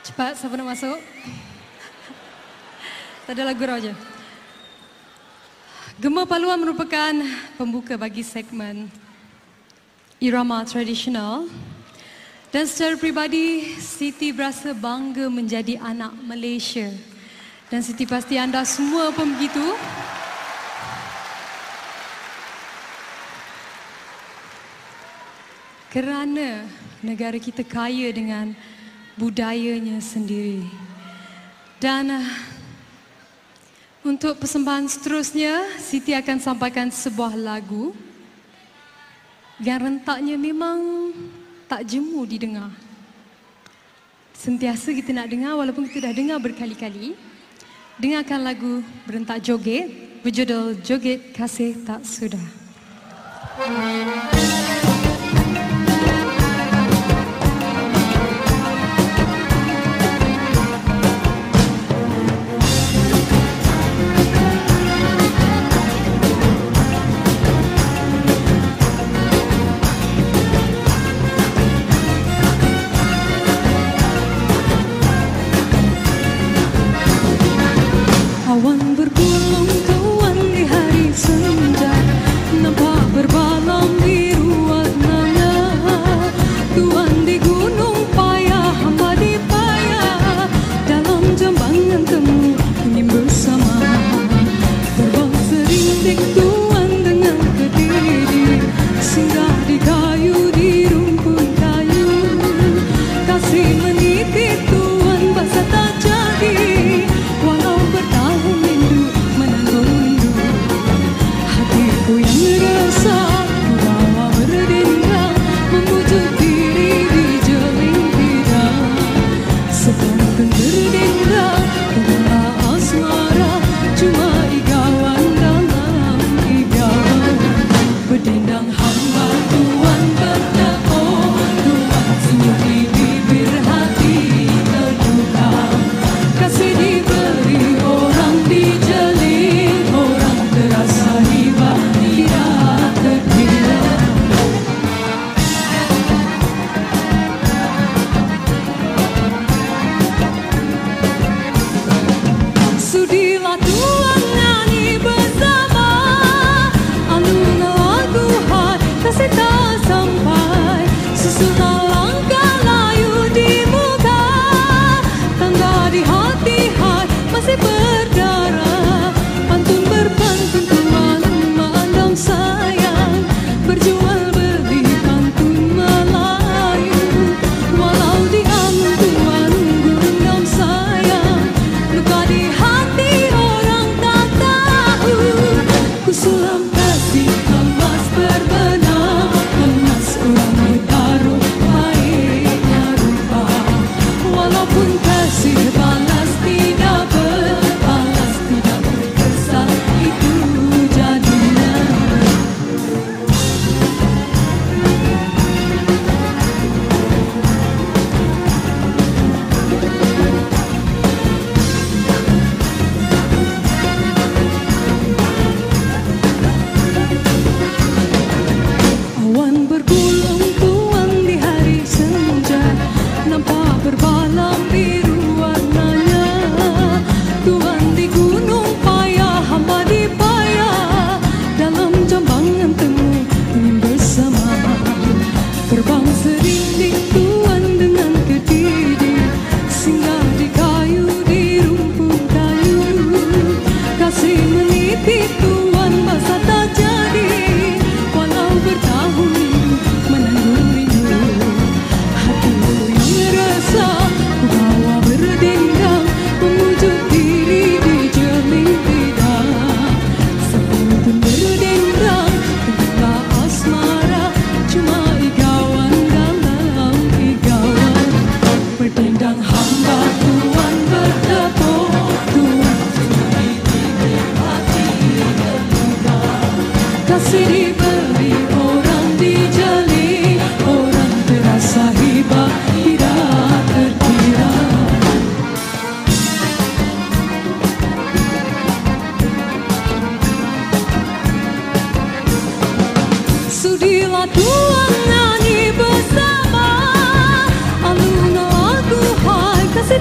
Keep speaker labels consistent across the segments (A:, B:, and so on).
A: Cepat, siapa nak masuk? Tak ada lagu aja. Gema Paluan merupakan pembuka bagi segmen irama tradisional. Dan secara peribadi, Siti berasa bangga menjadi anak Malaysia. Dan Siti pasti anda semua pun begitu. Kerana negara kita kaya dengan budayanya sendiri. Dan untuk persembahan seterusnya, Siti akan sampaikan sebuah lagu yang rentaknya memang tak jemu didengar. Sentiasa kita nak dengar walaupun kita dah dengar berkali-kali. Dengarkan lagu berentak joget berjudul Joget Kasih Tak Sudah.
B: Awan bergulung tuan di hari senja, nampak berbalam biru warnanya. Tuan di gunung payah, hamba di payah, dalam jambangan temu ingin bersama. Terbang serindik tuan dengan kediri, singgah di kayu di rumpun kayu. Kasih meniti tuan basah tak jadi, walau bertahun rindu menanggung rindu. Hatiku yang rasa ku bawa berdendang, memujuk diri di jeling bidang. Sekalipun berdendang dengan asmara, cuma igawan dalam igawan. Berdendang hamba tuan bertemu, tuan senyum di bibir hati terbuka. Kasih diberi orang dijalin, orang terasa hibah tidak terkira. Sudilah tuan nyanyi bersama, alun lagu hai kasih tak sampai. Susunlah langkah layu di muka, tanda di hati hai masih berdarah. Pantun berpantun tuan memandang sayang, berjual beli pantun Melayu. Walau diambil tuan gundam sayang, luka di hati orang tak tahu. Ku sulam kasih emas berbenam, emas orang bertaruh baiknya rupa. Walaupun kasih balas tidak berbalas, tidak berkesan, itu jadinya. Awan bergulung tuan di hari senja, nampak berbalam biru warnanya. Tuan di gunung payah, hamba di payah, dalam jambangan temu ingin bersama. Terbang serindik tuan dengan kediri, singgah di kayu di rumpun kayu. Kasih meniti tuan basah tak jadi, walau bertahun rindu menanggung rindu. Hatiku yang rasa ku bawa berdendang, memujuk diri di jeling bidang. Sekalipun berdendang dengan asmara, cuma igawan dalam igawan. Berdendang hamba tuan bertepuk, tuan di bibir hati terbuka. Kasih diberi orang dijalin, orang terasa hibah tidak terkira. Sudilah tuan nyanyi bersama, alun lagu hai kasih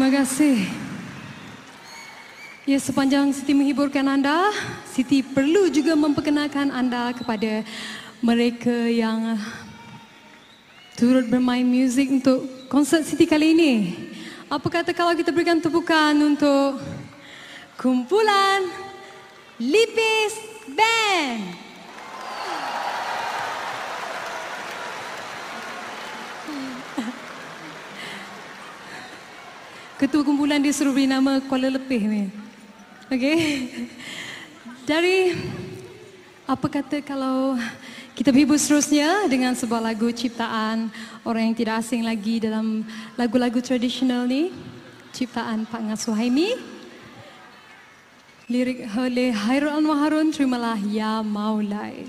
A: Terima kasih. Ya, sepanjang Siti menghiburkan anda, Siti perlu juga memperkenalkan anda kepada mereka yang turut bermain muzik untuk konsert Siti kali ini. Apa kata kalau kita berikan tepukan untuk kumpulan Lipis Band? Ketua kumpulan dia suruh beri nama Kuala Lepih ni. Okey. Dari apa kata kalau kita berhibur seterusnya dengan sebuah lagu ciptaan orang yang tidak asing lagi dalam lagu-lagu tradisional ni, ciptaan Pak Ngah Suhaimi. Lirik oleh Hairul Anwar Harun, terimalah Ya Maulai.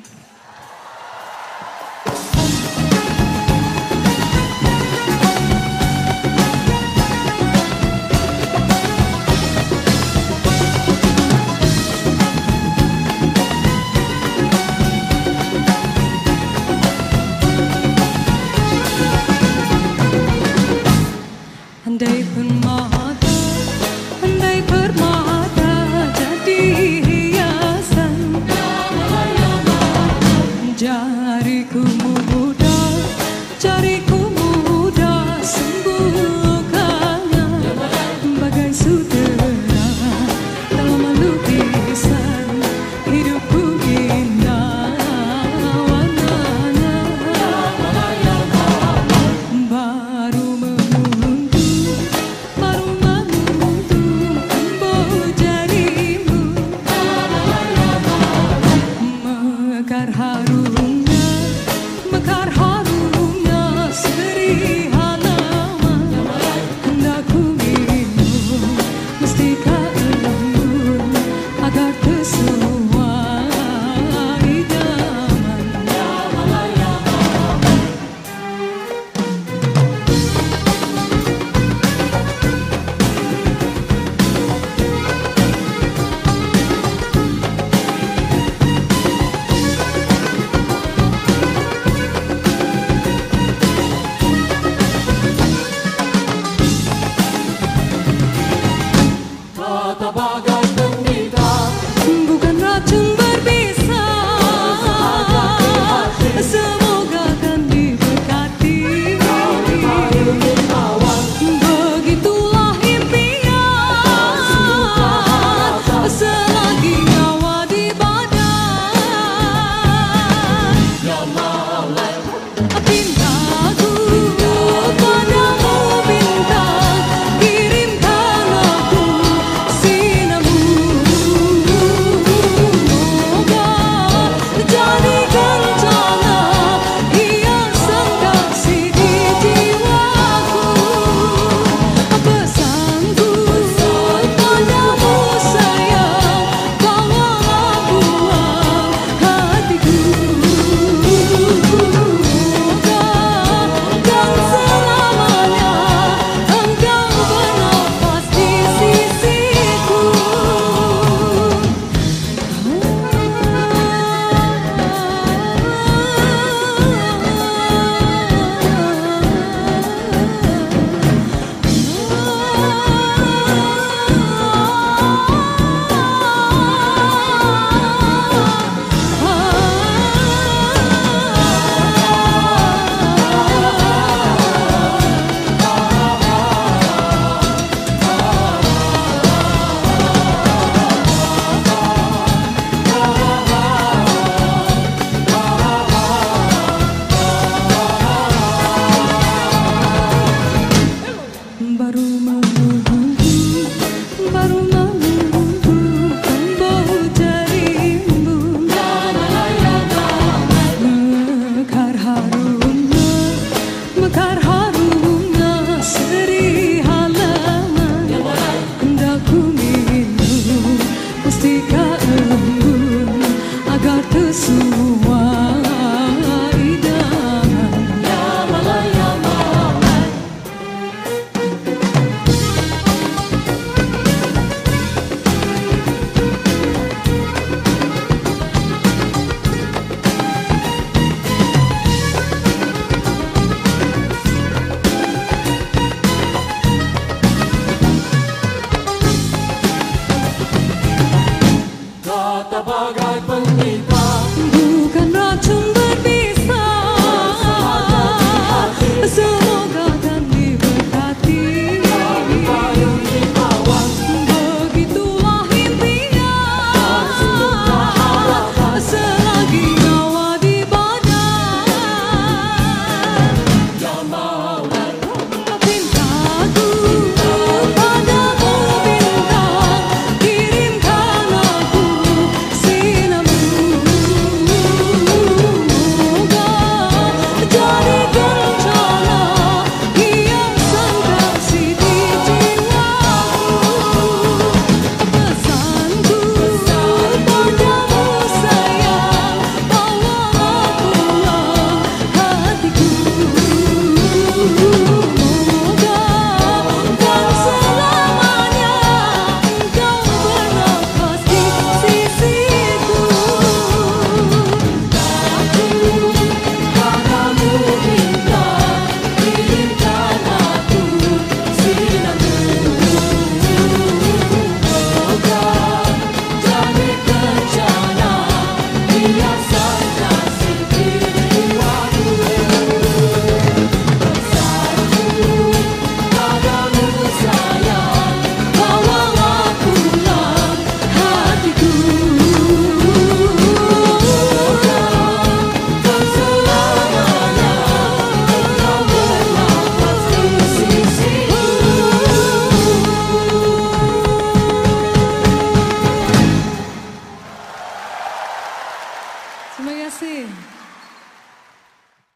A: Andai permata jadi hiasan, jariku muda sembuhkan bagai sutera dalam lukisan hidupku indah warnanya. Baru mekar harumnya seri halaman, hendakku minum mustika embun agar tersesuai idaman. Bukan racun berbisa, semoga kan diberkati. Begitulah impian selagi nyawa di badan. Cintaku padamu bintang, kirimkan aku sinarmu. Moga jadi kencana hiasan kasih di jiwaku. Pesanku padamu sayang, bawalah buang hatiku. Moga dan selamanya engkau bernafas di sisiku. Baru menunggu bau jarimu, mekar harumnya seri halaman, hendakku minum mustika embun agar tersesuai idaman. Terima kasih.